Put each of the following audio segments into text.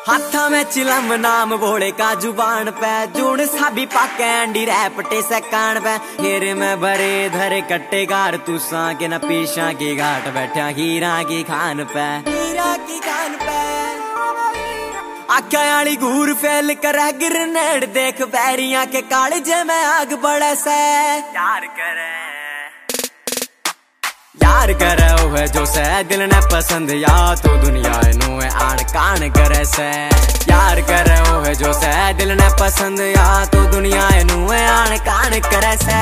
हाथा में चिलम नाम बोले का जुबान पे जून साबी पाके अंडी रैपटे से कान पे घेरे में भरे धरे कट्टे गार तुसा के न पीछा की घाट बैठा हीरा की खान पे आख्या आली घूर फैल कर गिरनेड़ देख बैरिया के कालजे में आग बड़े से यार करे ओहे जो से दिल ने पसंद या तो दुनिया नु आन कान करे से यार करे ओहे जो से दिल ने पसंद या तो दुनिया नु आन कान करे से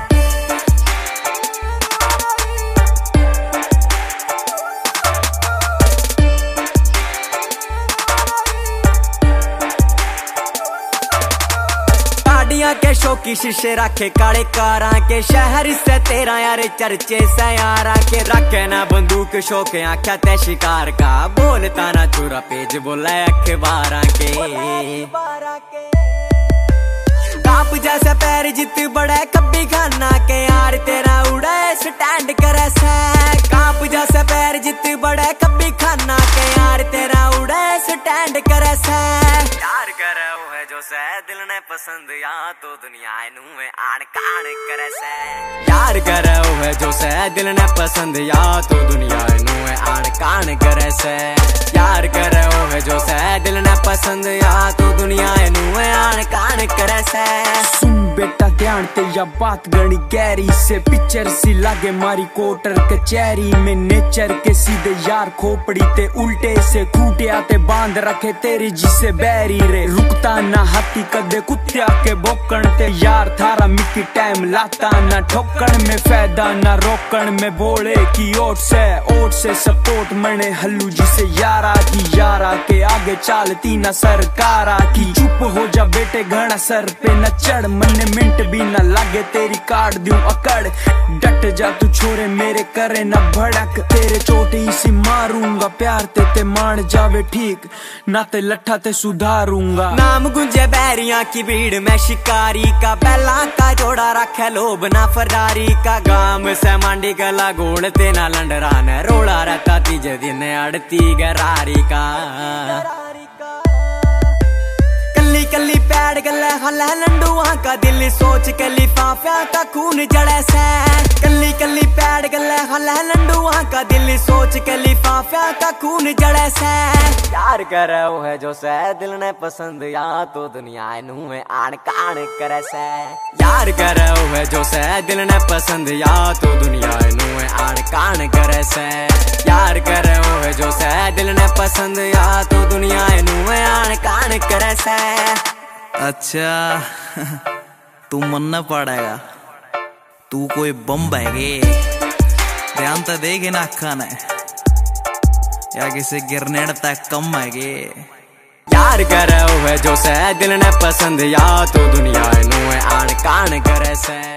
के शौकी शीशे रखे काले कारा के शहर से तेरा यार चर्चे से यारा के रखे ना बंदूक शौके आख्या ते शिकार का बोलता ना छुरा पेज बोला अखबार के काप जैसे पैर जित बड़े कब्बी खाना के यार तेरा उड़े स्टैंड करे से काप जैसे पैर जित बड़े कब्बी खाना के यार तेरा उड़े स्टैंड करे से यार करे है जो से दिल ने पसंद या तो दुनिया नु आन कान करे से यार करे है जो से दिल ने पसंद या तो दुनिया नु आन कान करे से यार करे है जो से दिल ने पसंद या तो दुनिया नु आन कान करे से सुन बेटा ध्यान ते या बात गणी गहरी से पिक्चर सी लागे मारी कोटर कचहरी में नेचर के सीधे यार खोपड़ी ते उल्टे से खूटे आते बांध रखे तेरी जिसे बैरी रे रुकता ना हाथी कदे कुत्तिया के बोकण ते यार थारा मिकी टाइम लाता ना ठोकण में फायदा ना रोकण में बोले की ओट से सपोर्ट मने हल्लू जिसे यारा के आगे चालती ना सरकारा की चुप हो जा बेटे घना सर पे न चढ़ मने मिनट भी न लागे तेरी काट दूं अकड़ डट जा तू छोरे मेरे करे न भड़क तेरे चोटी सी मारूंगा प्यार ते मान जावे ठीक ना ते लट्ठा ते सुधारूंगा नाम गुंजे बैरिया की भीड़ में शिकारी का बैला का जोड़ा रखे लोभ ना फरारी का गाम से मांडी गला गोड़ ते ना लंडरा न रोड़ा रहता तीजे दिन अड़ती गरारी का कल्ली कल्ली पैड़ गले हल लंडुआ का दिल सोच के लिफाफा का खून जड़े से कल्ली कल्ली पैड़ गले हल लंडुआ का दिल सोच के लिफाफा का खून जड़े से यार करे है जो से दिल ने पसंद या तो दुनिया नु आन कान करे से यार करे है जो से दिल ने पसंद या तो दुनिया नु आन कान करे से यार करे है जो से दिल ने पसंद या तो दुनिया नु आन कान करे से अच्छा तू मनना पड़ेगा तू कोई बम बहगे ध्यान तो देगे ना खाना या किसी गिरनेड तक कम है यार करे है जो से दिल ने पसंद या तो दुनिया नु आन कान करे से।